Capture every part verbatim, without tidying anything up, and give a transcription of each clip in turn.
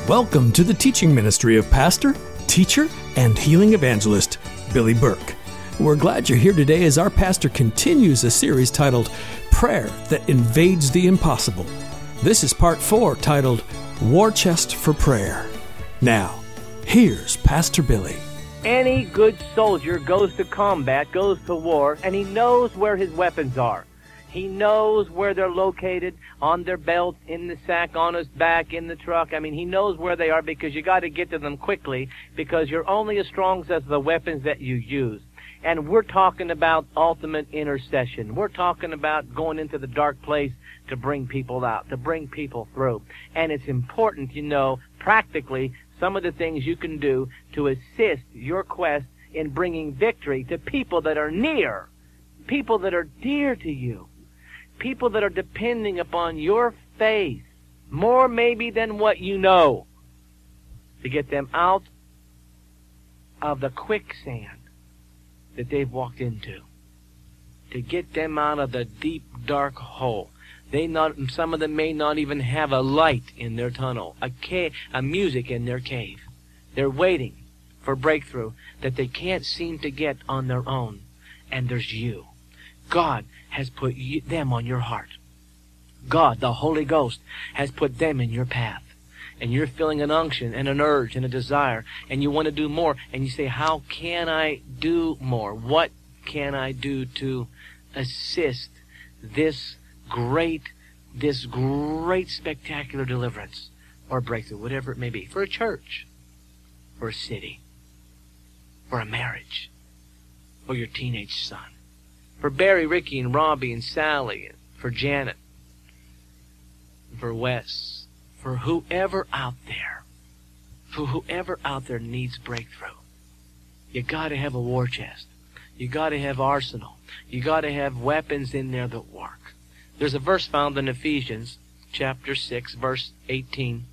Welcome to the teaching ministry of pastor, teacher, and healing evangelist, Billy Burke. We're glad you're here today as our pastor continues a series titled Prayer That Invades the Impossible. This is part four, titled War Chest for Prayer. Now, here's Pastor Billy. Any good soldier goes to combat, goes to war, and he knows where his weapons are. He knows where they're located, on their belt, in the sack, on his back, in the truck. I mean, he knows where they are because you got to get to them quickly because you're only as strong as the weapons that you use. And we're talking about ultimate intercession. We're talking about going into the dark place to bring people out, to bring people through. And it's important, you know, practically, some of the things you can do to assist your quest in bringing victory to people that are near, people that are dear to you, people that are depending upon your faith, more maybe than what you know, to get them out of the quicksand that they've walked into, to get them out of the deep, dark hole. They not, some of them may not even have a light in their tunnel, a, ca- a music in their cave. They're waiting for breakthrough that they can't seem to get on their own. And there's you. God has put you, them on your heart. God, the Holy Ghost, has put them in your path. And you're feeling an unction and an urge and a desire, and you want to do more. And you say, how can I do more? What can I do to assist this great, this great spectacular deliverance or breakthrough, whatever it may be, for a church, for a city, for a marriage, for your teenage son, for Barry, Ricky, and Robbie, and Sally, for Janet, for Wes, for whoever out there, for whoever out there needs breakthrough. You got to have a war chest. You got to have arsenal. You got to have weapons in there that work. There's a verse found in Ephesians chapter six, verse eighteen.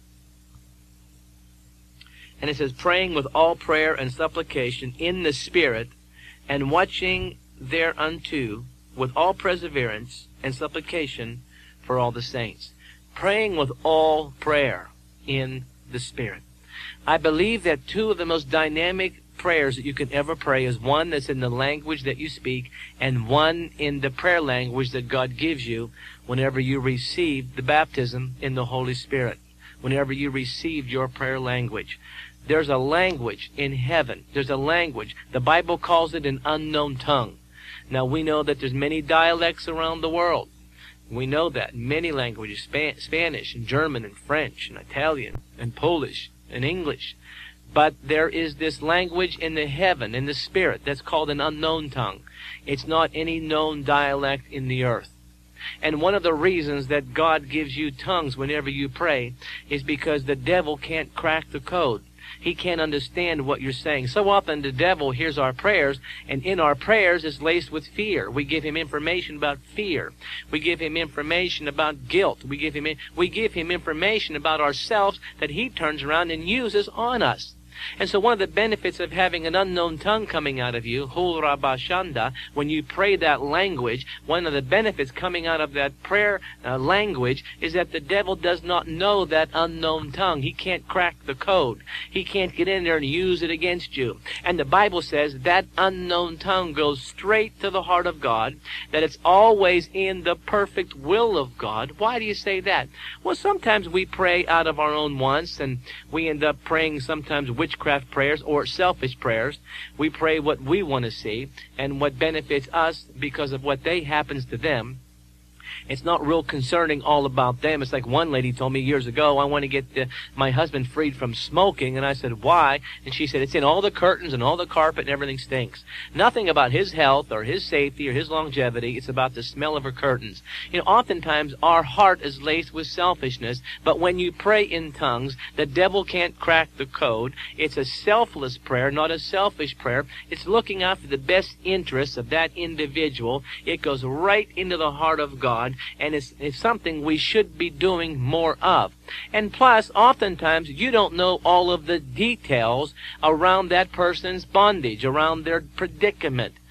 And it says, praying with all prayer and supplication in the Spirit, and watching thereunto with all perseverance and supplication for all the saints. Praying with all prayer in the Spirit. I believe that two of the most dynamic prayers that you can ever pray is one that's in the language that you speak and one in the prayer language that God gives you whenever you receive the baptism in the Holy Spirit, whenever you received your prayer language. There's a language in heaven. There's a language. The Bible calls it an unknown tongue. Now we know that there's many dialects around the world. We know that. Many languages, Span- Spanish and German and French and Italian and Polish and English. But there is this language in the heaven, in the Spirit, that's called an unknown tongue. It's not any known dialect in the earth. And one of the reasons that God gives you tongues whenever you pray is because the devil can't crack the code. He can't understand what you're saying. So often the devil hears our prayers, and in our prayers is laced with fear. We give him information about fear. We give him information about guilt. We give him, we give him information about ourselves that he turns around and uses on us. And so one of the benefits of having an unknown tongue coming out of you, Hul Rabashanda, when you pray that language, one of the benefits coming out of that prayer uh, language is that the devil does not know that unknown tongue. He can't crack the code. He can't get in there and use it against you. And the Bible says that unknown tongue goes straight to the heart of God, that it's always in the perfect will of God. Why do you say that? Well, sometimes we pray out of our own wants, and we end up praying sometimes witchcraft prayers or selfish prayers. We pray what we want to see and what benefits us because of what they happens to them. It's not real concerning all about them. It's like one lady told me years ago, I want to get the, my husband freed from smoking. And I said, why? And she said, it's in all the curtains and all the carpet and everything stinks. Nothing about his health or his safety or his longevity. It's about the smell of her curtains. You know, oftentimes our heart is laced with selfishness. But when you pray in tongues, the devil can't crack the code. It's a selfless prayer, not a selfish prayer. It's looking out for the best interests of that individual. It goes right into the heart of God. And it's, it's something we should be doing more of. And plus, oftentimes, you don't know all of the details around that person's bondage, around their predicament.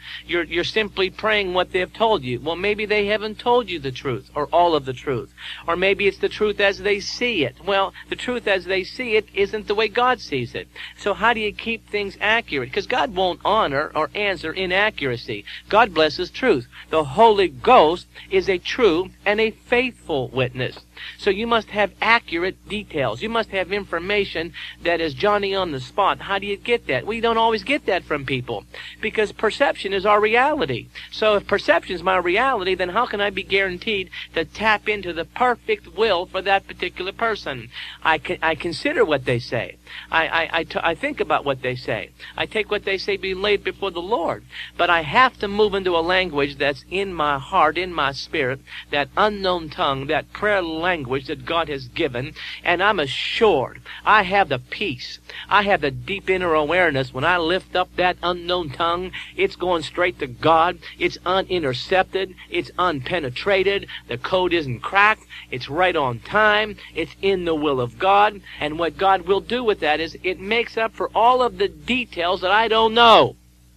You're, you're simply praying what they've told you. Well, maybe they haven't told you the truth, or all of the truth. Or maybe it's the truth as they see it. Well, the truth as they see it isn't the way God sees it. So how do you keep things accurate? Because God won't honor or answer inaccuracy. God blesses truth. The Holy Ghost is a true and a faithful witness. So you must have accurate details. You must have information that is Johnny on the spot. How do you get that? We don't always get that from people, because perception is our reality. So if perception is my reality, then how can I be guaranteed to tap into the perfect will for that particular person? I, can, I consider what they say. I, I, I, t- I think about what they say. I take what they say be laid before the Lord. But I have to move into a language that's in my heart, in my spirit, that unknown tongue, that prayer language that God has given, and I'm assured. I have the peace. I have the deep inner awareness. When I lift up that unknown tongue, it's going straight to God. It's unintercepted. It's unpenetrated. The code isn't cracked. It's right on time. It's in the will of God. And what God will do with that is it makes up for all of the details that I don't know.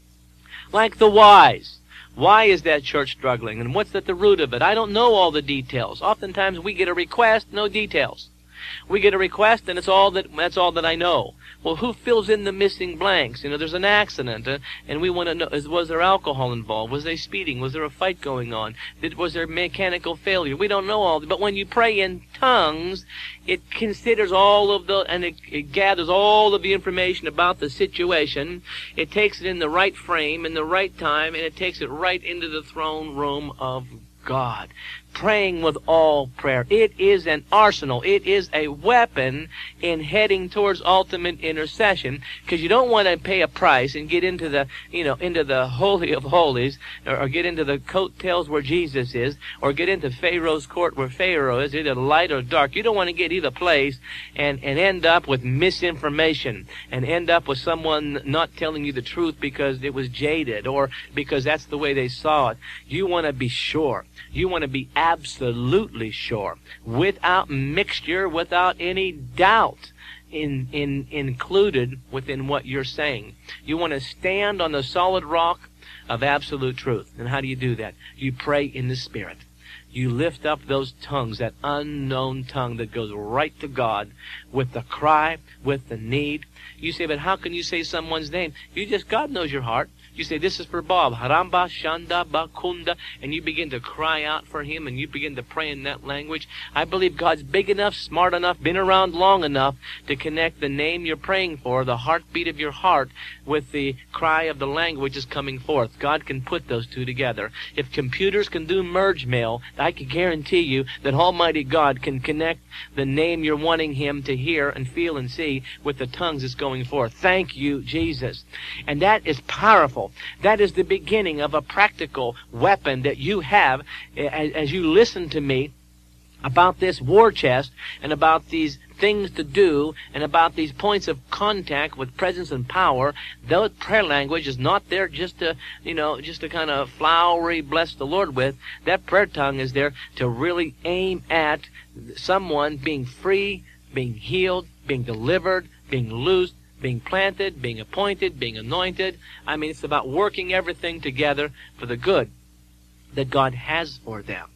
Like the whys. Why is that church struggling? And what's at the root of it? I don't know all the details. Oftentimes we get a request, no details. We get a request, and it's all that that's all that I know. Well, who fills in the missing blanks? You know, there's an accident, uh, and we want to know, is, was there alcohol involved? Was they speeding? Was there a fight going on? Did, was there mechanical failure? We don't know all. But when you pray in tongues, it considers all of the, and it, it gathers all of the information about the situation. It takes it in the right frame, in the right time, and it takes it right into the throne room of God. Praying with all prayer. It is an arsenal. It is a weapon in heading towards ultimate intercession, because you don't want to pay a price and get into the, you know, into the holy of holies, or, or get into the coattails where Jesus is, or get into Pharaoh's court where Pharaoh is, either light or dark. You don't want to get either place and, and end up with misinformation, and end up with someone not telling you the truth because it was jaded, or because that's the way they saw it. You want to be sure. You want to be absolutely sure, without mixture, without any doubt in, in, included within what you're saying. You want to stand on the solid rock of absolute truth. And how do you do that? You pray in the Spirit. You lift up those tongues, that unknown tongue that goes right to God with the cry, with the need. You say, but how can you say someone's name? You just, God knows your heart. You say, this is for Bob, Haramba, Shanda, Bakunda, and you begin to cry out for him, and you begin to pray in that language. I believe God's big enough, smart enough, been around long enough to connect the name you're praying for, the heartbeat of your heart, with the cry of the language is coming forth. God can put those two together. If computers can do merge mail, I can guarantee you that Almighty God can connect the name you're wanting him to hear and feel and see with the tongues that's going forth. Thank you, Jesus. And that is powerful. That is the beginning of a practical weapon that you have as you listen to me about this war chest, and about these things to do, and about these points of contact with presence and power. Though prayer language is not there just to, you know, just to kind of flowery bless the Lord with. That prayer tongue is there to really aim at someone being free, being healed, being delivered, being loosed, being planted, being appointed, being anointed. I mean, it's about working everything together for the good that God has for them.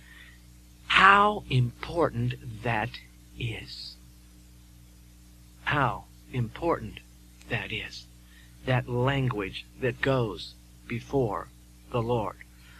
How important that is. How important that is. That language that goes before the Lord.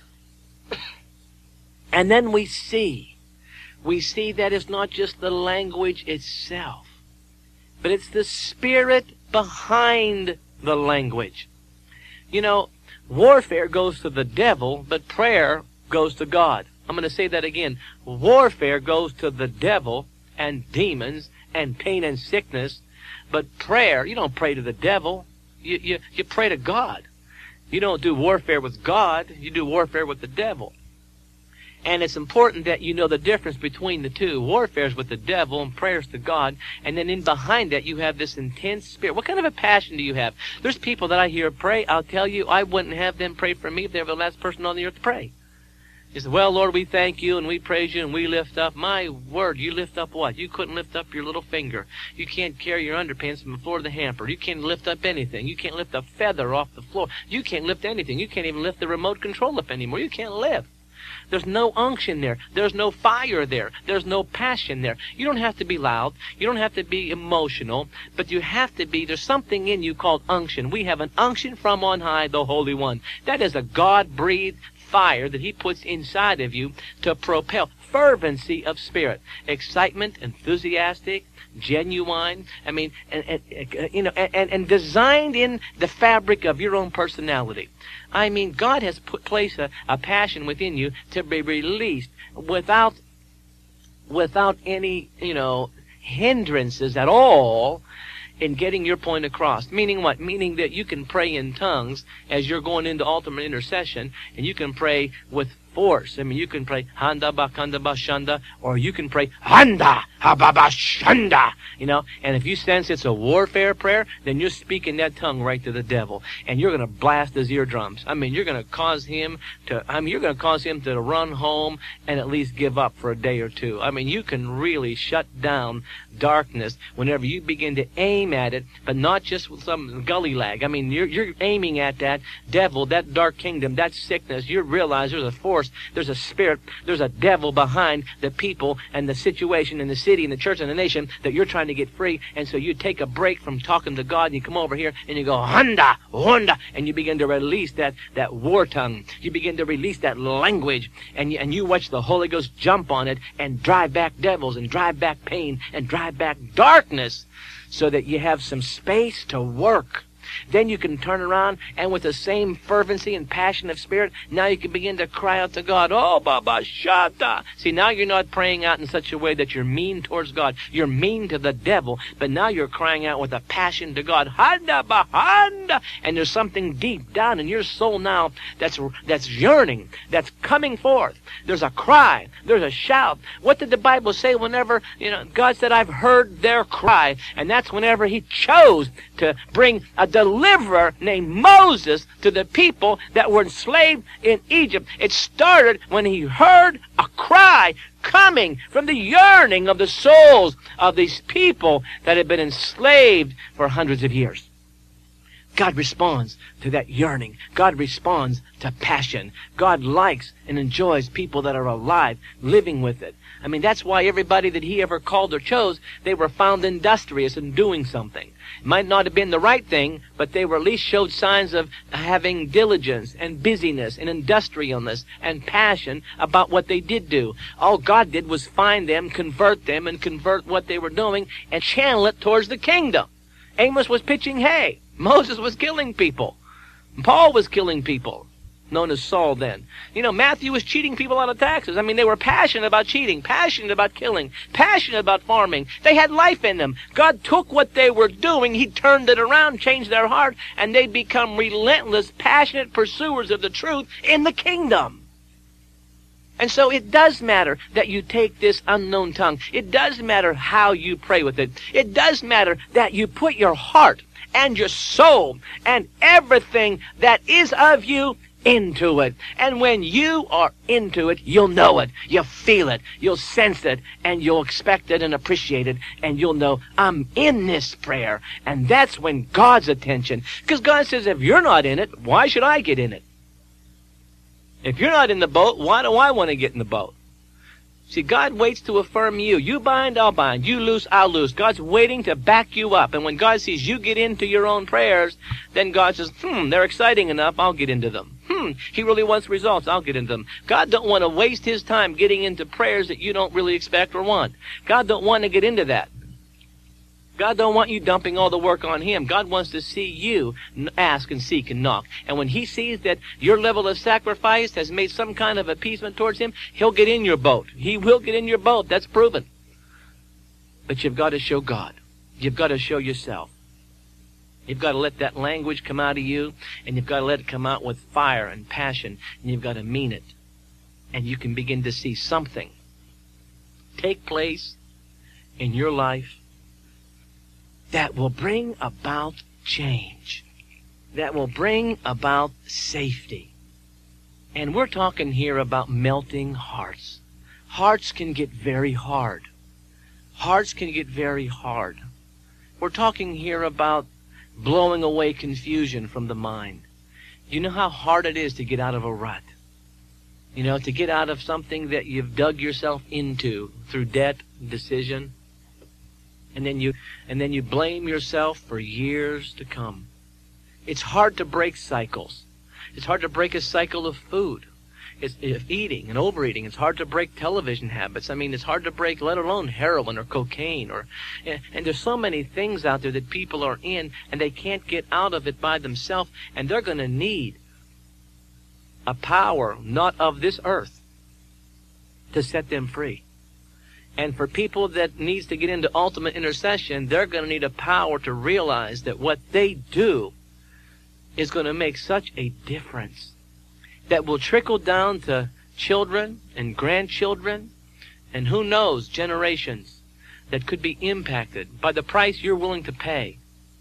And then we see, we see that it's not just the language itself, but it's the spirit behind the language. You know, warfare goes to the devil, but prayer goes to God. I'm going to say that again. Warfare goes to the devil and demons and pain and sickness, but prayer, you don't pray to the devil. You, you, you pray to God. You don't do warfare with God. You do warfare with the devil. And it's important that you know the difference between the two. Warfare is with the devil and prayers to God. And then in behind that you have this intense spirit. What kind of a passion do you have? There's people that I hear pray. I'll tell you, I wouldn't have them pray for me if they were the last person on the earth to pray. You say, well, Lord, we thank you and we praise you and we lift up. My word, you lift up what? You couldn't lift up your little finger. You can't carry your underpants from the floor to the hamper. You can't lift up anything. You can't lift a feather off the floor. You can't lift anything. You can't even lift the remote control up anymore. You can't lift. There's no unction there. There's no fire there. There's no passion there. You don't have to be loud. You don't have to be emotional. But you have to be, there's something in you called unction. We have an unction from on high, the Holy One. That is a God-breathed fire that he puts inside of you to propel fervency of spirit, excitement, enthusiastic, genuine. I mean, and, and, you know, and, and designed in the fabric of your own personality. I mean, God has put placed a, a passion within you to be released without without any, you know, hindrances at all in getting your point across. Meaning what? Meaning that you can pray in tongues as you're going into ultimate intercession, and you can pray with force. I mean, you can pray Handa Bakanda Bashanda, or you can pray Handa Hababashanda. You know, and if you sense it's a warfare prayer, then you're speaking that tongue right to the devil, and you're going to blast his eardrums. I mean, you're going to cause him to. I mean, you're going to cause him to run home and at least give up for a day or two. I mean, you can really shut down darkness whenever you begin to aim at it, but not just with some gully lag. I mean, you're you're aiming at that devil, that dark kingdom, that sickness. You realize there's a force. There's a spirit, there's a devil behind the people and the situation in the city and the church and the nation that you're trying to get free. And so you take a break from talking to God and you come over here and you go, Honda, Honda, and you begin to release that, that war tongue. You begin to release that language, and you, and you watch the Holy Ghost jump on it and drive back devils and drive back pain and drive back darkness so that you have some space to work. Then you can turn around and with the same fervency and passion of spirit, now you can begin to cry out to God, oh, Baba Shata. See, now you're not praying out in such a way that you're mean towards God. You're mean to the devil, but now you're crying out with a passion to God, Handa Bahanda. And there's something deep down in your soul now that's, that's yearning, that's coming forth. There's a cry, there's a shout. What did the Bible say whenever, you know, God said, I've heard their cry? And that's whenever he chose to bring a deliverer named Moses to the people that were enslaved in Egypt. It started when he heard a cry coming from the yearning of the souls of these people that had been enslaved for hundreds of years. God responds to that yearning. God responds to passion. God likes and enjoys people that are alive, living with it. I mean, that's why everybody that he ever called or chose, they were found industrious and doing something. It might not have been the right thing, but they were at least showed signs of having diligence and busyness and industrialness and passion about what they did do. All God did was find them, convert them, and convert what they were doing and channel it towards the kingdom. Amos was pitching hay. Moses was killing people. Paul was killing people, known as Saul then. You know, Matthew was cheating people out of taxes. I mean, they were passionate about cheating, passionate about killing, passionate about farming. They had life in them. God took what they were doing, he turned it around, changed their heart, and they become relentless, passionate pursuers of the truth in the kingdom. And so it does matter that you take this unknown tongue. It does matter how you pray with it. It does matter that you put your heart and your soul and everything that is of you into it. And when you are into it, you'll know it, you'll feel it, you'll sense it, and you'll expect it and appreciate it, and you'll know, I'm in this prayer. And that's when God's attention, because God says, if you're not in it, why should I get in it? If you're not in the boat, why do I want to get in the boat? See, God waits to affirm you. You bind, I'll bind. You loose, I'll loose. God's waiting to back you up. And when God sees you get into your own prayers, then God says, hmm, they're exciting enough, I'll get into them. Hmm, he really wants results, I'll get into them. God don't want to waste his time getting into prayers that you don't really expect or want. God don't want to get into that. God don't want you dumping all the work on him. God wants to see you ask and seek and knock. And when he sees that your level of sacrifice has made some kind of appeasement towards him, he'll get in your boat. He will get in your boat. That's proven. But you've got to show God. You've got to show yourself. You've got to let that language come out of you, and you've got to let it come out with fire and passion, and you've got to mean it. And you can begin to see something take place in your life that will bring about change, that will bring about safety. And we're talking here about melting hearts. Hearts can get very hard. Hearts can get very hard. We're talking here about blowing away confusion from the mind. You know how hard it is to get out of a rut? You know, to get out of something that you've dug yourself into through debt, decision, and then you and then you blame yourself for years to come. It's hard to break cycles. It's hard to break a cycle of food. It's if eating and overeating. It's hard to break television habits. I mean, it's hard to break, let alone heroin or cocaine. Or, and, and there's so many things out there that people are in, and they can't get out of it by themselves, and they're going to need a power not of this earth to set them free. And for people that needs to get into ultimate intercession, they're going to need a power to realize that what they do is going to make such a difference that will trickle down to children and grandchildren and who knows, generations that could be impacted by the price you're willing to pay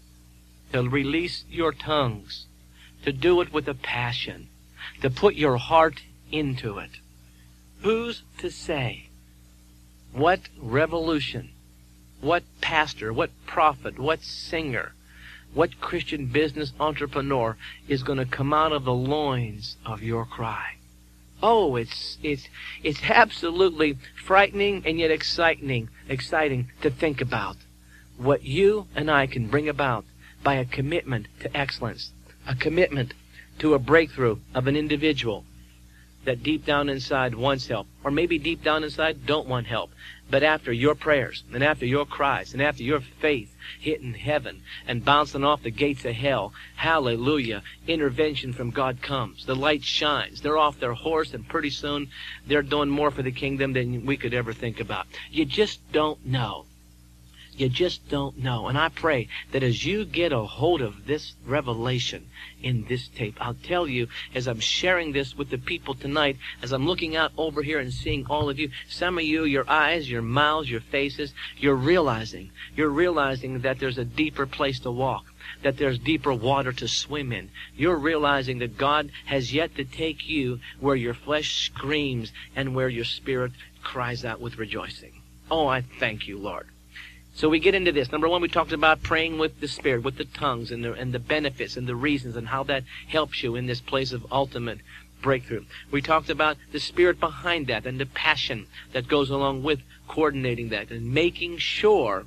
to release your tongues, to do it with a passion, to put your heart into it. Who's to say what revolution, what pastor, what prophet, what singer, what Christian business entrepreneur is going to come out of the loins of your cry? Oh, it's it's it's absolutely frightening and yet exciting, exciting to think about what you and I can bring about by a commitment to excellence, a commitment to a breakthrough of an individual that deep down inside wants help, or maybe deep down inside don't want help. But after your prayers, and after your cries, and after your faith hitting heaven and bouncing off the gates of hell, hallelujah, intervention from God comes. The light shines. They're off their horse, and pretty soon they're doing more for the kingdom than we could ever think about. You just don't know. You just don't know. And I pray that as you get a hold of this revelation in this tape, I'll tell you, as I'm sharing this with the people tonight, as I'm looking out over here and seeing all of you, some of you, your eyes, your mouths, your faces, you're realizing, you're realizing that there's a deeper place to walk, that there's deeper water to swim in. You're realizing that God has yet to take you where your flesh screams and where your spirit cries out with rejoicing. Oh, I thank you, Lord. So we get into this. Number one, we talked about praying with the Spirit, with the tongues, and the, and the benefits and the reasons and how that helps you in this place of ultimate breakthrough. We talked about the Spirit behind that and the passion that goes along with coordinating that and making sure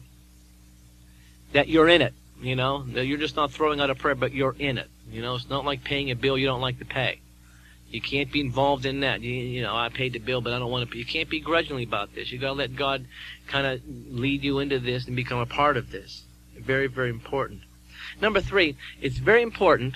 that you're in it. You know, that you're just not throwing out a prayer, but you're in it. You know, it's not like paying a bill you don't like to pay. You can't be involved in that. You, you know, I paid the bill, but I don't want to. You can't be grudgingly about this. You got to let God kind of lead you into this and become a part of this. Very, very important. Number three, it's very important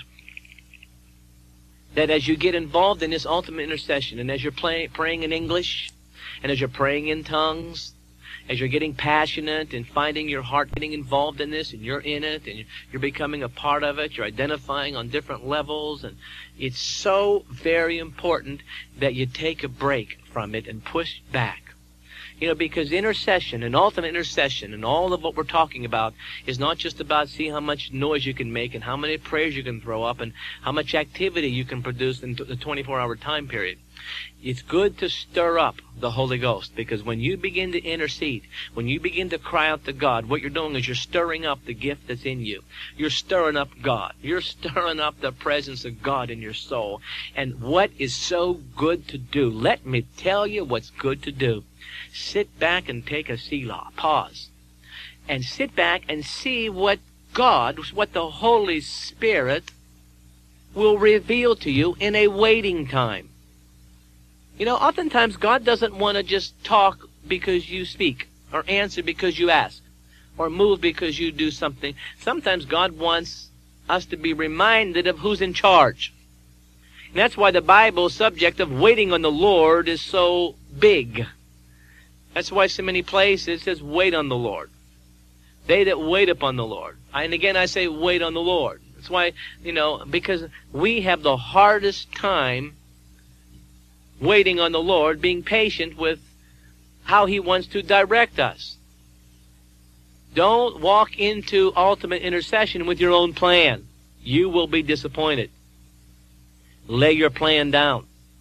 that as you get involved in this ultimate intercession, and as you're play, praying in English, and as you're praying in tongues, as you're getting passionate and finding your heart getting involved in this, and you're in it, and you're becoming a part of it, you're identifying on different levels, and it's so very important that you take a break from it and push back. You know, because intercession and ultimate intercession and all of what we're talking about is not just about see how much noise you can make and how many prayers you can throw up and how much activity you can produce in the twenty-four hour time period. It's good to stir up the Holy Ghost, because when you begin to intercede, when you begin to cry out to God, what you're doing is you're stirring up the gift that's in you. You're stirring up God. You're stirring up the presence of God in your soul. And what is so good to do? Let me tell you what's good to do. Sit back and take a Selah. Pause. And sit back and see what God, what the Holy Spirit will reveal to you in a waiting time. You know, oftentimes God doesn't want to just talk because you speak, or answer because you ask, or move because you do something. Sometimes God wants us to be reminded of who's in charge. And that's why the Bible's subject of waiting on the Lord is so big. That's why so many places it says, wait on the Lord. They that wait upon the Lord. And again, I say wait on the Lord. That's why, you know, because we have the hardest time waiting on the Lord, being patient with how He wants to direct us. Don't walk into ultimate intercession with your own plan. You will be disappointed. Lay your plan down.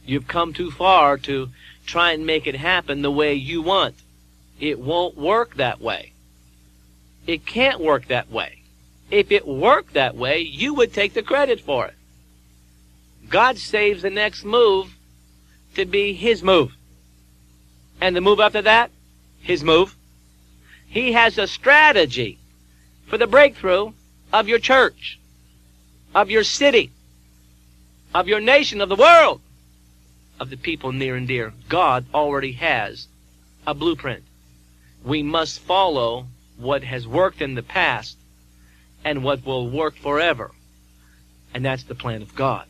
You've come too far to try and make it happen the way you want. It won't work that way. It can't work that way. If it worked that way, you would take the credit for it. God saves the next move to be His move. And the move after that, His move. He has a strategy for the breakthrough of your church, of your city, of your nation, of the world, of the people near and dear. God already has a blueprint. We must follow what has worked in the past and what will work forever. And that's the plan of God.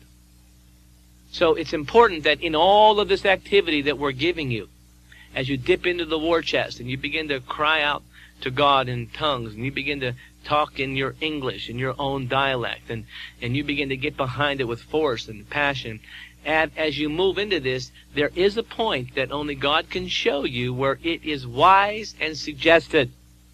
So it's important that in all of this activity that we're giving you, as you dip into the war chest and you begin to cry out to God in tongues, and you begin to talk in your English, in your own dialect, and, and you begin to get behind it with force and passion, and as you move into this, there is a point that only God can show you where it is wise and suggested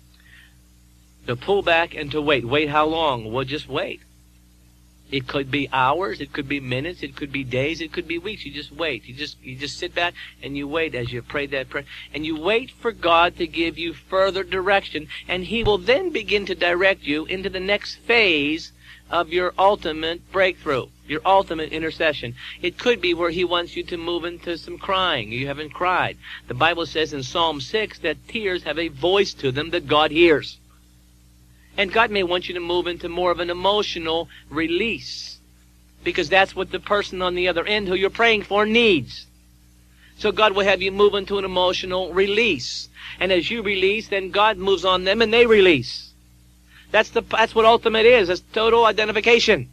to pull back and to wait. Wait how long? Well, just wait. It could be hours, it could be minutes, it could be days, it could be weeks. You just wait. You just you just sit back and you wait as you pray that prayer. And you wait for God to give you further direction, and He will then begin to direct you into the next phase of your ultimate breakthrough, your ultimate intercession. It could be where He wants you to move into some crying. You haven't cried. The Bible says in Psalm six that tears have a voice to them that God hears. And God may want you to move into more of an emotional release, because that's what the person on the other end who you're praying for needs. So God will have you move into an emotional release. And as you release, then God moves on them and they release. That's the that's what ultimate is. It's total identification.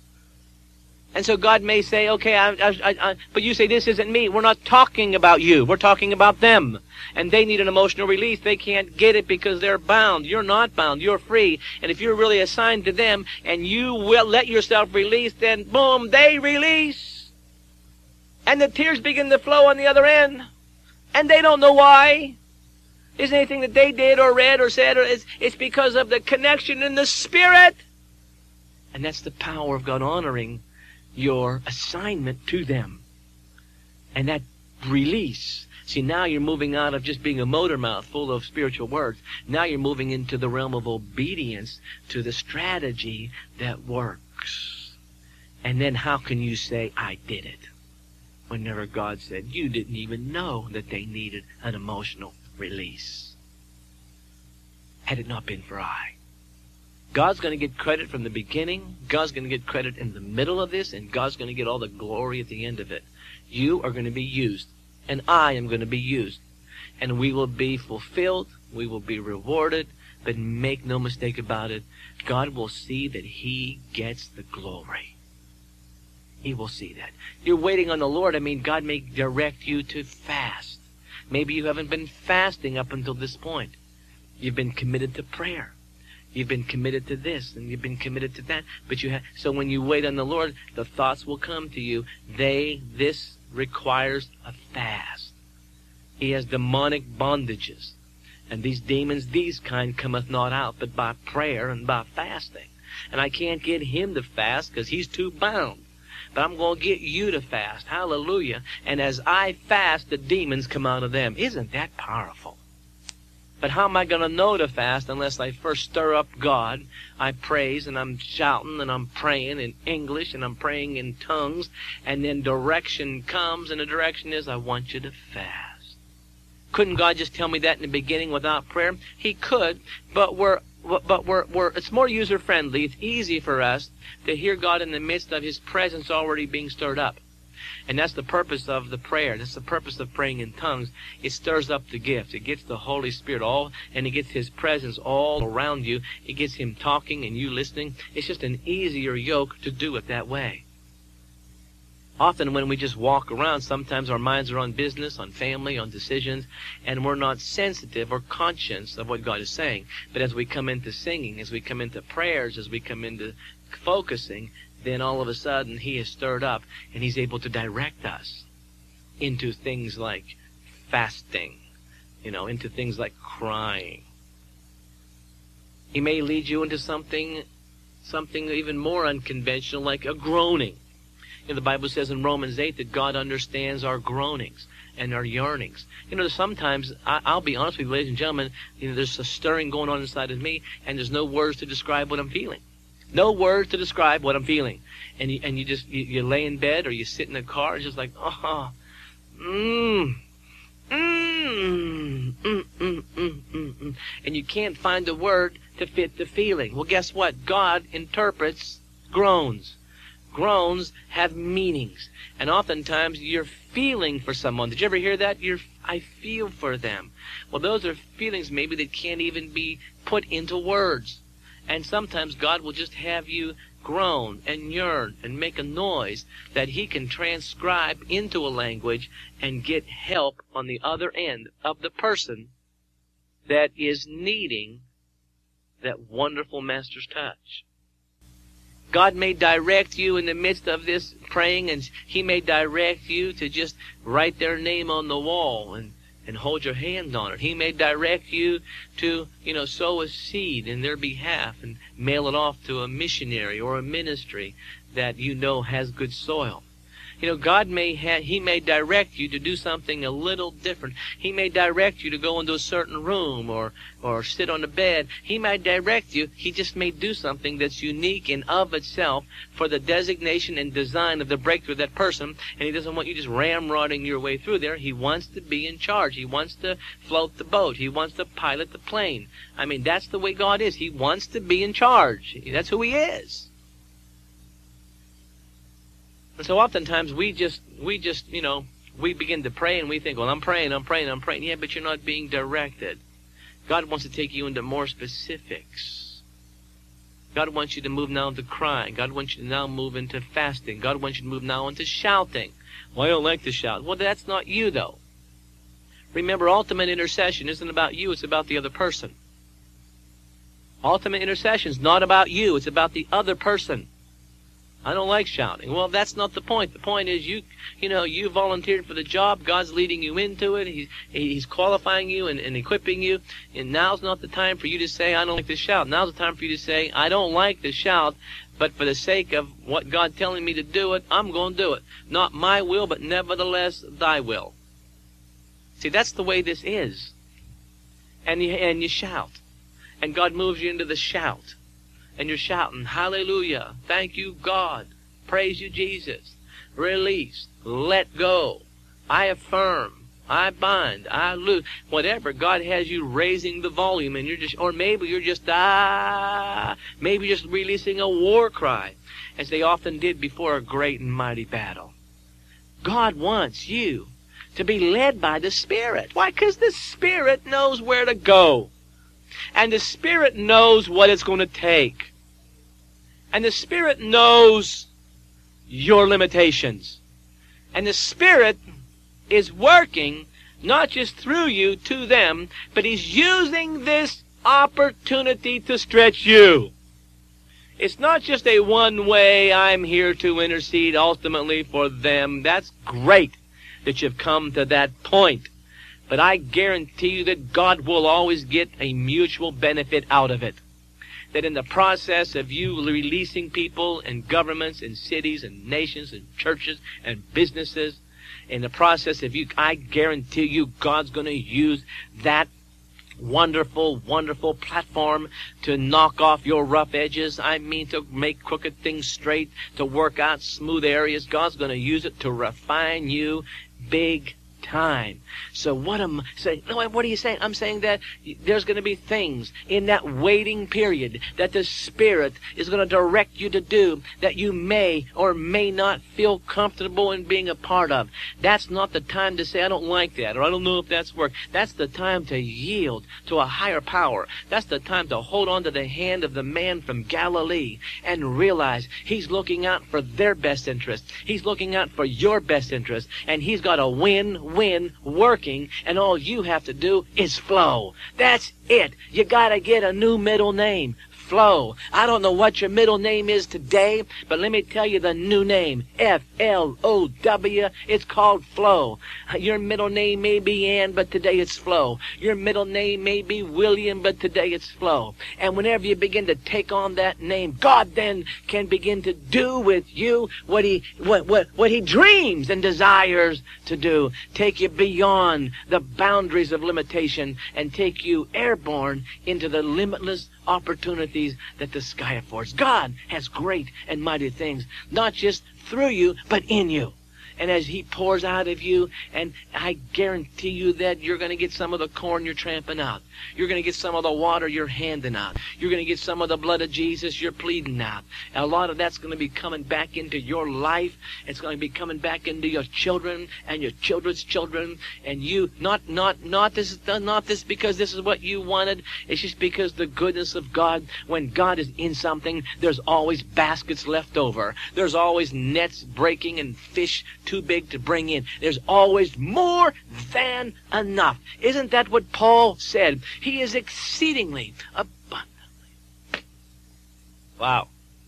And so God may say, okay, I, I, I, but you say, this isn't me. We're not talking about you. We're talking about them. And they need an emotional release. They can't get it because they're bound. You're not bound. You're free. And if you're really assigned to them and you will let yourself release, then boom, they release. And the tears begin to flow on the other end. And they don't know why. Isn't anything that they did or read or said, or it's, it's because of the connection in the Spirit. And that's the power of God honoring your assignment to them. And that release. See, now you're moving out of just being a motor mouth full of spiritual words. Now you're moving into the realm of obedience to the strategy that works. And then how can you say, I did it? Whenever God said, you didn't even know that they needed an emotional release. Had it not been for I. God's going to get credit from the beginning. God's going to get credit in the middle of this. And God's going to get all the glory at the end of it. You are going to be used. And I am going to be used. And we will be fulfilled. We will be rewarded. But make no mistake about it. God will see that He gets the glory. He will see that. You're waiting on the Lord. I mean, God may direct you to fast. Maybe you haven't been fasting up until this point. You've been committed to prayer. You've been committed to this, and you've been committed to that. But you have, so when you wait on the Lord, the thoughts will come to you. They, this requires a fast. He has demonic bondages. And these demons, these kind, cometh not out, but by prayer and by fasting. And I can't get him to fast, because he's too bound. But I'm going to get you to fast. Hallelujah. And as I fast, the demons come out of them. Isn't that powerful? But how am I going to know to fast unless I first stir up God? I praise and I'm shouting and I'm praying in English and I'm praying in tongues. And then direction comes, and the direction is, I want you to fast. Couldn't God just tell me that in the beginning without prayer? He could, but we're but we're, we're it's more user-friendly. It's easy for us to hear God in the midst of His presence already being stirred up. And that's the purpose of the prayer. That's the purpose of praying in tongues. It stirs up the gift. It gets the Holy Spirit all, and it gets His presence all around you. It gets Him talking and you listening. It's just an easier yoke to do it that way. Often when we just walk around, sometimes our minds are on business, on family, on decisions, and we're not sensitive or conscious of what God is saying. But as we come into singing, as we come into prayers, as we come into focusing, then all of a sudden He is stirred up, and He's able to direct us into things like fasting, you know, into things like crying. He may lead you into something, something even more unconventional, like a groaning. You know, the Bible says in Romans eight that God understands our groanings and our yearnings. You know, sometimes, I, I'll be honest with you, ladies and gentlemen, you know, there's a stirring going on inside of me, and there's no words to describe what I'm feeling. No words to describe what I'm feeling. And you, and you just, you, you lay in bed or you sit in the car, it's just like, oh, mmm, mmm, mm, mm, mm, mm, mm. And you can't find a word to fit the feeling. Well, guess what? God interprets groans. Groans have meanings. And oftentimes you're feeling for someone. Did you ever hear that? You're, I feel for them. Well, those are feelings maybe that can't even be put into words. And sometimes God will just have you groan and yearn and make a noise that He can transcribe into a language and get help on the other end of the person that is needing that wonderful Master's touch. God may direct you in the midst of this praying, and He may direct you to just write their name on the wall and and hold your hand on it. He may direct you to, you know, sow a seed in their behalf and mail it off to a missionary or a ministry that you know has good soil. You know, God may have, He may direct you to do something a little different. He may direct you to go into a certain room or, or sit on a bed. He may direct you. He just may do something that's unique in of itself for the designation and design of the breakthrough of that person. And He doesn't want you just ramrodding your way through there. He wants to be in charge. He wants to float the boat. He wants to pilot the plane. I mean, that's the way God is. He wants to be in charge. That's who He is. And so oftentimes we just, we just, you know, we begin to pray and we think, well, I'm praying, I'm praying, I'm praying. Yeah, but you're not being directed. God wants to take you into more specifics. God wants you to move now into crying. God wants you to now move into fasting. God wants you to move now into shouting. Well, I don't like to shout. Well, that's not you, though. Remember, ultimate intercession isn't about you, it's about the other person. Ultimate intercession is not about you, it's about the other person. I don't like shouting. Well, that's not the point. The point is you, you know, you volunteered for the job. God's leading you into it. He's, he's qualifying you and, and equipping you. And now's not the time for you to say, I don't like to shout. Now's the time for you to say, I don't like to shout, but for the sake of what God's telling me to do it, I'm going to do it. Not my will, but nevertheless thy will. See, that's the way this is. And you, and you shout. And God moves you into the shout. And you're shouting, hallelujah, thank you, God, praise you, Jesus, release, let go, I affirm, I bind, I loose, whatever. God has you raising the volume, and you're just, or maybe you're just, ah, maybe you're just releasing a war cry, as they often did before a great and mighty battle. God wants you to be led by the Spirit. Why? Because the Spirit knows where to go. And the Spirit knows what it's going to take. And the Spirit knows your limitations. And the Spirit is working not just through you to them, but He's using this opportunity to stretch you. It's not just a one-way, I'm here to intercede ultimately for them. That's great that you've come to that point. But I guarantee you that God will always get a mutual benefit out of it. That in the process of you releasing people and governments and cities and nations and churches and businesses, in the process of you, I guarantee you God's going to use that wonderful, wonderful platform to knock off your rough edges. I mean, to make crooked things straight, to work out smooth areas. God's going to use it to refine you big time. So what am saying? No, what are you saying? I'm saying that there's going to be things in that waiting period that the Spirit is going to direct you to do that you may or may not feel comfortable in being a part of. That's not the time to say, I don't like that, or I don't know if that's work. That's the time to yield to a higher power. That's the time to hold on to the hand of the man from Galilee and realize He's looking out for their best interest. He's looking out for your best interest, and He's got a win-win working, and all you have to do is flow. That's it. You gotta get a new middle name. Flow. I don't know what your middle name is today, but let me tell you the new name, F L O W. It's called Flow. Your middle name may be Ann, but today it's Flow. Your middle name may be William, but today it's Flow. And whenever you begin to take on that name, God then can begin to do with you what he what what, what he dreams and desires to do. Take you beyond the boundaries of limitation and take you airborne into the limitless opportunities that the sky affords. God has great and mighty things, not just through you, but in you. And as he pours out of you, and I guarantee you that you're going to get some of the corn you're tramping out. You're going to get some of the water you're handing out. You're going to get some of the blood of Jesus you're pleading out. And a lot of that's going to be coming back into your life. It's going to be coming back into your children and your children's children. And you, not not not this not this because this is what you wanted. It's just because the goodness of God, when God is in something, there's always baskets left over. There's always nets breaking and fish too big to bring in. There's always more than enough. Isn't that what Paul said? He is exceedingly abundantly. Wow.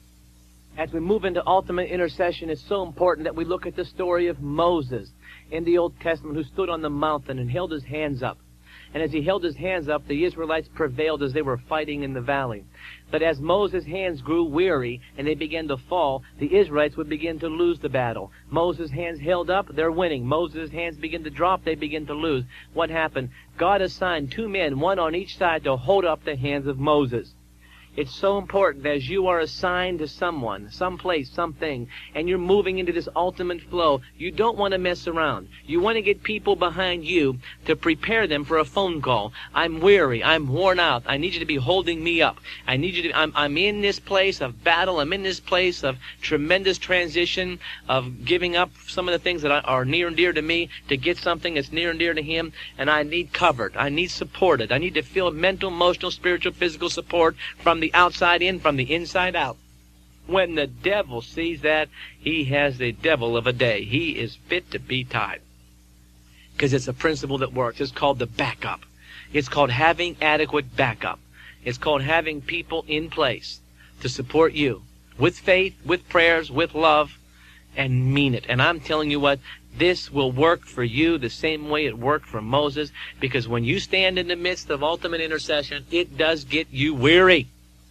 As we move into ultimate intercession, it's so important that we look at the story of Moses in the Old Testament, who stood on the mountain and held his hands up. And as he held his hands up, the Israelites prevailed as they were fighting in the valley. But as Moses' hands grew weary and they began to fall, the Israelites would begin to lose the battle. Moses' hands held up, they're winning. Moses' hands begin to drop, they begin to lose. What happened? God assigned two men, one on each side, to hold up the hands of Moses. It's so important that as you are assigned to someone, someplace, something, and you're moving into this ultimate flow, you don't want to mess around. You want to get people behind you to prepare them for a phone call. I'm weary. I'm worn out. I need you to be holding me up. I need you to, I'm, I'm in this place of battle. I'm in this place of tremendous transition, of giving up some of the things that are near and dear to me to get something that's near and dear to him, and I need covered. I need supported. I need to feel mental, emotional, spiritual, physical support from the outside in, from the inside out. When the devil sees that, he has the devil of a day. He is fit to be tied. Because it's a principle that works. It's called the backup. It's called having adequate backup. It's called having people in place to support you with faith, with prayers, with love, and mean it. And I'm telling you what, this will work for you the same way it worked for Moses, because when you stand in the midst of ultimate intercession, it does get you weary.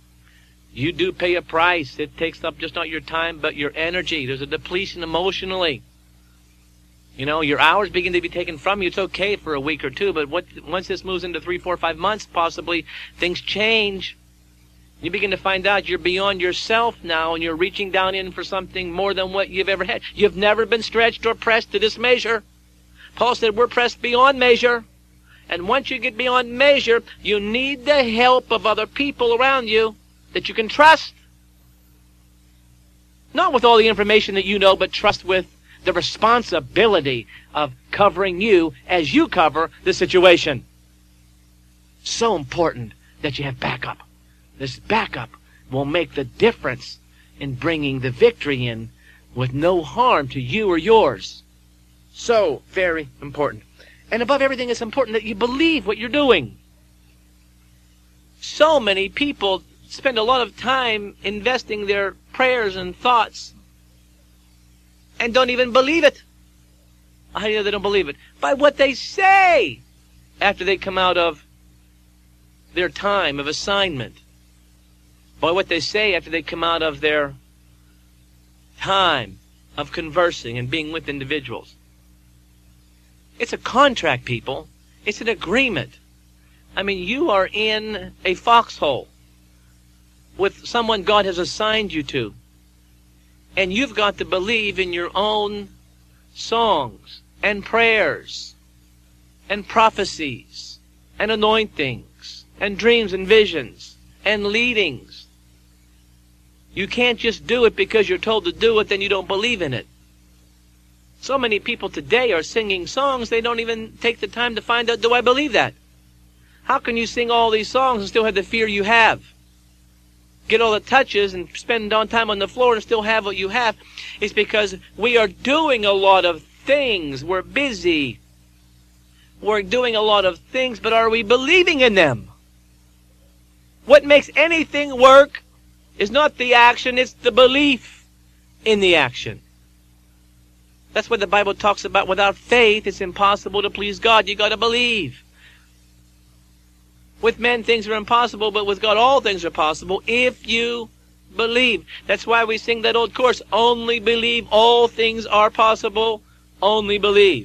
You do pay a price. It takes up just not your time, but your energy. There's a depletion emotionally. You know, your hours begin to be taken from you. It's okay for a week or two, but what, once this moves into three, four, five months, possibly, things change. You begin to find out you're beyond yourself now, and you're reaching down in for something more than what you've ever had. You've never been stretched or pressed to this measure. Paul said we're pressed beyond measure. And once you get beyond measure, you need the help of other people around you that you can trust. Not with all the information that you know, but trust with the responsibility of covering you as you cover the situation. So important that you have backup. This backup will make the difference in bringing the victory in with no harm to you or yours. So very important. And above everything, it's important that you believe what you're doing. So many people spend a lot of time investing their prayers and thoughts and don't even believe it. How do you know they don't believe it? By what they say after they come out of their time of assignment. By what they say after they come out of their time of conversing and being with individuals. It's a contract, people. It's an agreement. I mean, you are in a foxhole with someone God has assigned you to. And you've got to believe in your own songs and prayers and prophecies and anointings and dreams and visions and leadings. You can't just do it because you're told to do it, then you don't believe in it. So many people today are singing songs, they don't even take the time to find out, do I believe that? How can you sing all these songs and still have the fear you have? Get all the touches and spend on time on the floor and still have what you have? It's because we are doing a lot of things. We're busy. We're doing a lot of things, but are we believing in them? What makes anything work is not the action, it's the belief in the action. That's what the Bible talks about. Without faith, it's impossible to please God. You got to believe. With men, things are impossible, but with God, all things are possible if you believe. That's why we sing that old chorus, only believe, all things are possible, only believe.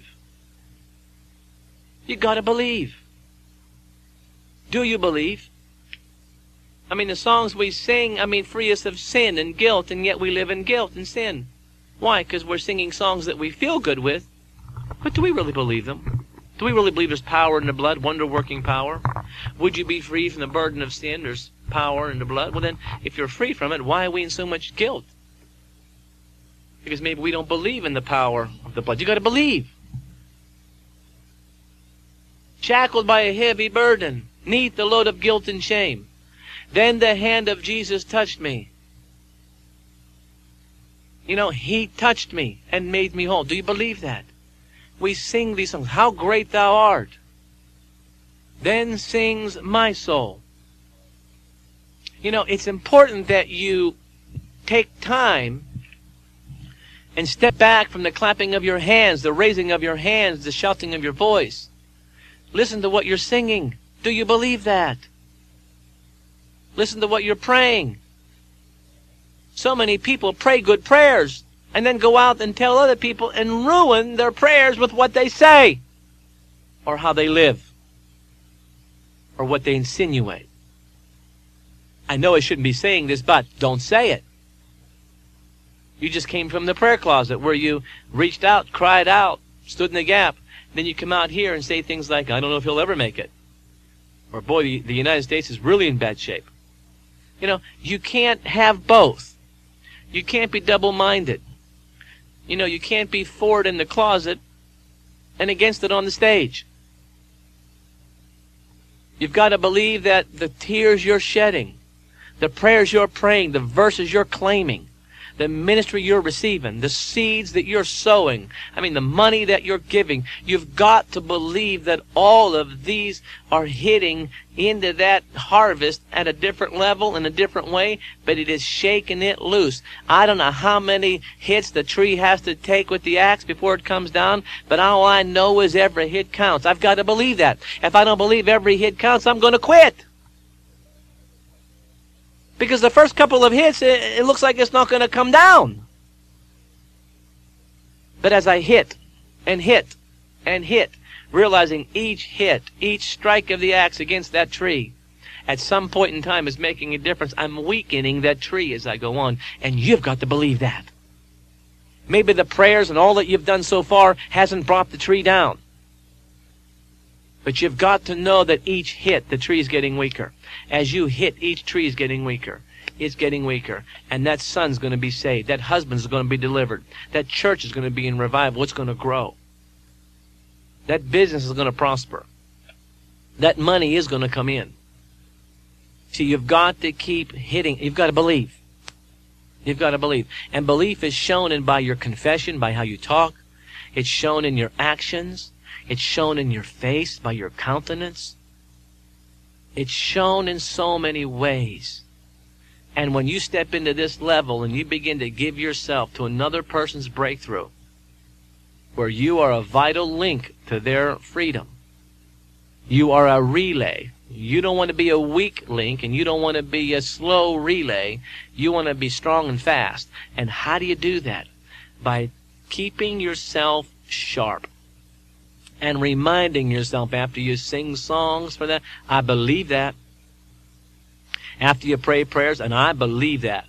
You got to believe. Do you believe? I mean, the songs we sing, I mean, free us of sin and guilt, and yet we live in guilt and sin. Why? Because we're singing songs that we feel good with, but do we really believe them? Do we really believe there's power in the blood, wonder-working power? Would you be free from the burden of sin? There's power in the blood. Well then, if you're free from it, why are we in so much guilt? Because maybe we don't believe in the power of the blood. You got to believe. Shackled by a heavy burden, neath the load of guilt and shame. Then the hand of Jesus touched me. You know, He touched me and made me whole. Do you believe that? We sing these songs. How great thou art. Then sings my soul. You know, it's important that you take time and step back from the clapping of your hands, the raising of your hands, the shouting of your voice. Listen to what you're singing. Do you believe that? Listen to what you're praying. So many people pray good prayers and then go out and tell other people and ruin their prayers with what they say or how they live or what they insinuate. I know I shouldn't be saying this, but don't say it. You just came from the prayer closet where you reached out, cried out, stood in the gap. Then you come out here and say things like, I don't know if he'll ever make it. Or, boy, the, the United States is really in bad shape. You know, you can't have both. You can't be double-minded. You know, you can't be for it in the closet and against it on the stage. You've got to believe that the tears you're shedding, the prayers you're praying, the verses you're claiming, the ministry you're receiving, the seeds that you're sowing, I mean the money that you're giving, you've got to believe that all of these are hitting into that harvest at a different level, in a different way, but it is shaking it loose. I don't know how many hits the tree has to take with the axe before it comes down, but all I know is every hit counts. I've got to believe that. If I don't believe every hit counts, I'm going to quit. Because the first couple of hits, it, it looks like it's not going to come down. But as I hit and hit and hit, realizing each hit, each strike of the axe against that tree, at some point in time is making a difference. I'm weakening that tree as I go on. And you've got to believe that. Maybe the prayers and all that you've done so far hasn't brought the tree down. But you've got to know that each hit, the tree is getting weaker. As you hit, each tree is getting weaker. It's getting weaker. And that son's going to be saved. That husband's going to be delivered. That church is going to be in revival. It's going to grow. That business is going to prosper. That money is going to come in. See, you've got to keep hitting. You've got to believe. You've got to believe. And belief is shown in by your confession, by how you talk. It's shown in your actions. It's shown in your face, by your countenance. It's shown in so many ways. And when you step into this level and you begin to give yourself to another person's breakthrough, where you are a vital link to their freedom, you are a relay. You don't want to be a weak link, and you don't want to be a slow relay. You want to be strong and fast. And how do you do that? By keeping yourself sharp. And reminding yourself after you sing songs for that, I believe that. After you pray prayers, and I believe that.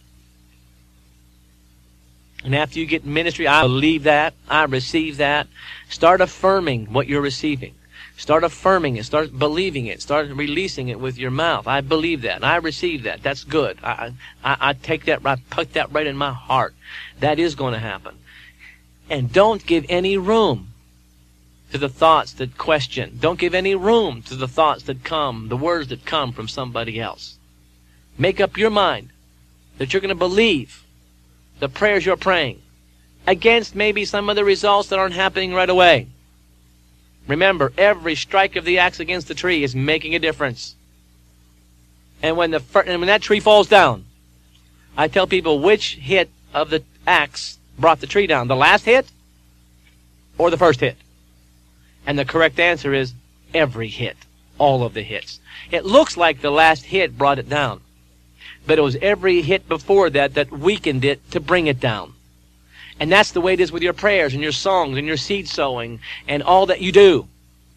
And after you get ministry, I believe that. I receive that. Start affirming what you're receiving. Start affirming it. Start believing it. Start releasing it with your mouth. I believe that. I receive that. That's good. I, I, I take that, I put that right in my heart. That is going to happen. And don't give any room to the thoughts that question. Don't give any room to the thoughts that come, the words that come from somebody else. Make up your mind that you're going to believe the prayers you're praying against maybe some of the results that aren't happening right away. Remember, every strike of the axe against the tree is making a difference. And when the fir- and when that tree falls down, I tell people which hit of the axe brought the tree down, the last hit or the first hit. And the correct answer is every hit, all of the hits. It looks like the last hit brought it down, but it was every hit before that that weakened it to bring it down. And that's the way it is with your prayers and your songs and your seed sowing and all that you do.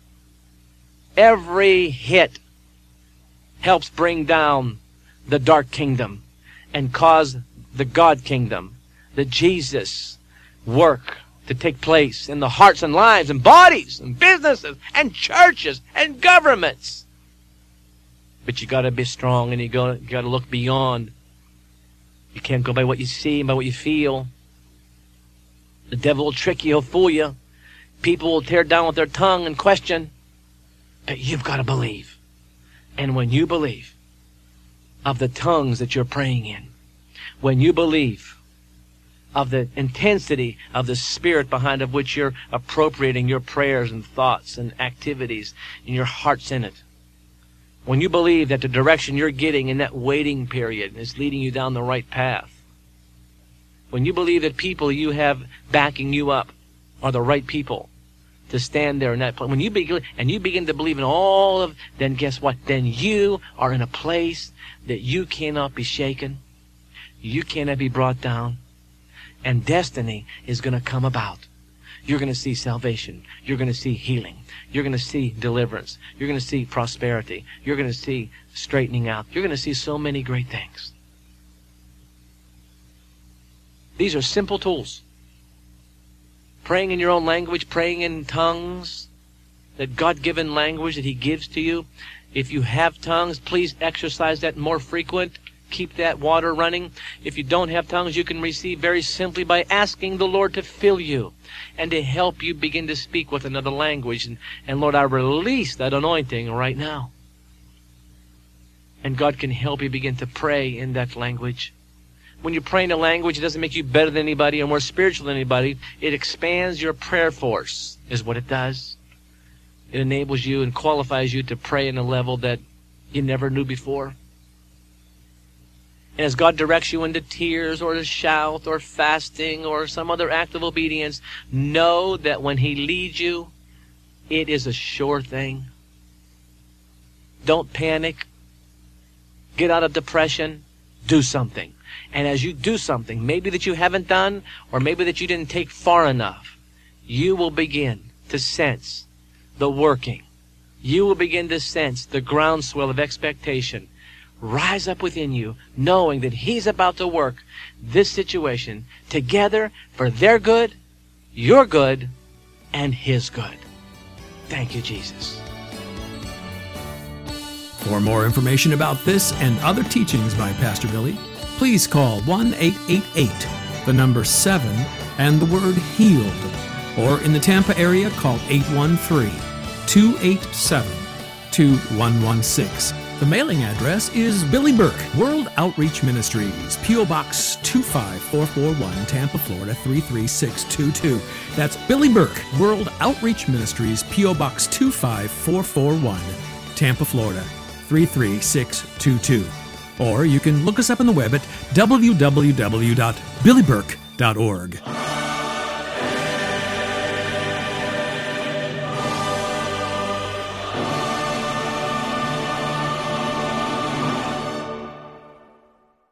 Every hit helps bring down the dark kingdom and cause the God kingdom, the Jesus work to take place in the hearts and lives and bodies and businesses and churches and governments. But you got to be strong, and you got to look beyond. You can't go by what you see, by what you feel. The devil will trick you, he'll fool you. People will tear down with their tongue and question. But you've got to believe. And when you believe of the tongues that you're praying in, when you believe of the intensity of the spirit behind of which you're appropriating your prayers and thoughts and activities, and your heart's in it, when you believe that the direction you're getting in that waiting period is leading you down the right path, when you believe that people you have backing you up are the right people to stand there in that place, when you begin and you begin to believe in all of, then guess what? Then you are in a place that you cannot be shaken, you cannot be brought down, and destiny is going to come about. You're going to see salvation. You're going to see healing. You're going to see deliverance. You're going to see prosperity. You're going to see straightening out. You're going to see so many great things. These are simple tools. Praying in your own language, praying in tongues, that God-given language that He gives to you. If you have tongues, please exercise that more frequent. Keep that water running. If you don't have tongues, you can receive very simply by asking the Lord to fill you and to help you begin to speak with another language. And, and Lord, I release that anointing right now. And God can help you begin to pray in that language. When you pray in a language, it doesn't make you better than anybody or more spiritual than anybody. It expands your prayer force, is what it does. It enables you and qualifies you to pray in a level that you never knew before. And as God directs you into tears or to shout or fasting or some other act of obedience, know that when He leads you, it is a sure thing. Don't panic. Get out of depression. Do something. And as you do something, maybe that you haven't done, or maybe that you didn't take far enough, you will begin to sense the working. You will begin to sense the groundswell of expectation rise up within you, knowing that He's about to work this situation together for their good, your good, and His good. Thank you, Jesus. For more information about this and other teachings by Pastor Billy, please call one eight eight eight, the number seven, and the word healed. Or in the Tampa area, call eight one three, two eight seven, two one one six. The mailing address is Billy Burke, World Outreach Ministries, P O Box two five four four one, Tampa, Florida three three six two two. That's Billy Burke, World Outreach Ministries, P O Box two five four four one, Tampa, Florida three three six two two. Or you can look us up on the web at w w w dot billy burke dot org.